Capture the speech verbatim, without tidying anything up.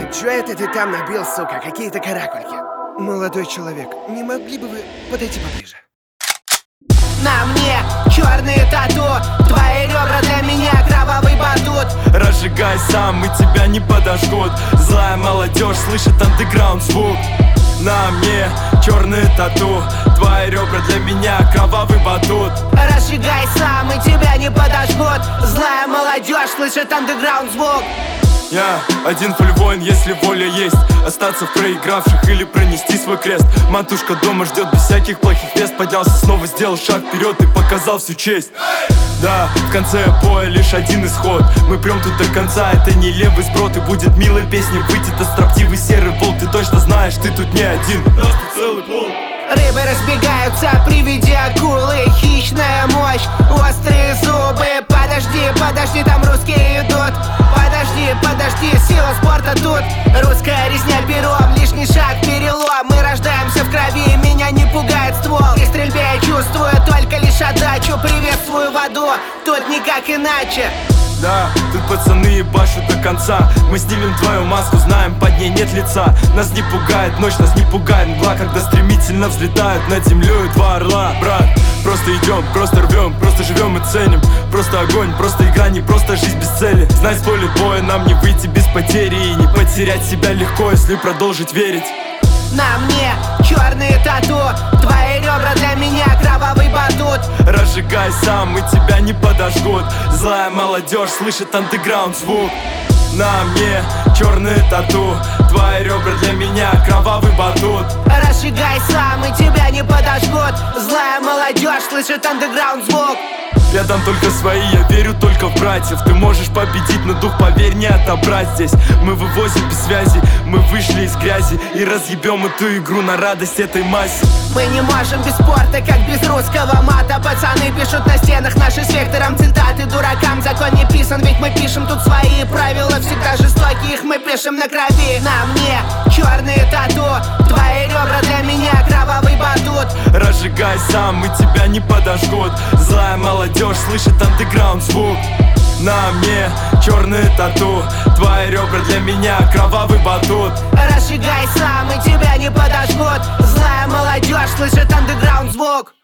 Чё это ты там набил, сука? Какие-то каракульки. Молодой человек, не могли бы вы подойти поближе? На мне черные тату, твои ребра для меня кровавый батут. Разжигай сам, и тебя не подожгут. Злая молодежь слышит андеграунд звук. На мне черные тату, твои ребра для меня кровавый батут. Разжигай сам, и тебя не подожгут. Злая молодежь слышит андеграунд звук. Я один фульвоин, если воля есть. Остаться в проигравших или пронести свой крест. Матушка дома ждет без всяких плохих вест. Поднялся снова, сделал шаг вперед и показал всю честь. Да, в конце боя лишь один исход. Мы прям тут до конца, это не левый сброд. И будет милая песня, выйдет от строптивый серый волк. Ты точно знаешь, ты тут не один, нас тут целый пол. Рыбы разбегаются при виде акулы. Хищная мощь, острые зубы. Подожди, подожди, там русские идут. Подожди, подожди, сила спорта тут. Русская резня пером, лишний шаг, перелом. Мы рождаемся в крови, меня не пугает ствол. При стрельбе я чувствую только лишь отдачу. Приветствую в аду, тут никак иначе. Да, тут пацаны ебашут до конца. Мы снимем твою маску, знаем, под ней нет лица. Нас не пугает ночь, нас не пугает мгла, когда стремительно взлетают над землей два орла. Брат, просто идем, просто рвем, просто живем и ценим. Просто огонь, просто игра, не просто жизнь без цели. Знай, с поля боя нам не выйти без потери. И не потерять себя легко, если продолжить верить. На мне черные тату, твои ребра для меня кровавый батут. Разжигай сам, и тебя не подожгут. Злая молодежь слышит андеграунд звук. На мне черные тату, твои ребра для меня кровавый батут. Разжигай сам, и тебя не подожгут. Злая молодежь слышит андеграунд звук. Я дам только свои, я верю только в братьев. Ты можешь победить, но дух, поверь, не отобрать здесь. Мы вывозим без связи, мы вышли из грязи и разъебем эту игру на радость этой массе. Мы не можем без спорта, как без русского мата. Пацаны пишут на стенах наши с вектором цитаты. Дуракам закон не писан, ведь мы пишем тут свои правила. Всегда жестокие, их мы пишем на крови. На мне черные тату, твои ребра для меня кровавый батут. Разжигай сам, и тебя не подожгут. Злая молодежь слышит андеграунд звук. На мне черные тату, твои ребра для меня кровавый батут. Разжигай сам, и тебя не подожгут. Злая молодежь слышит андеграунд звук.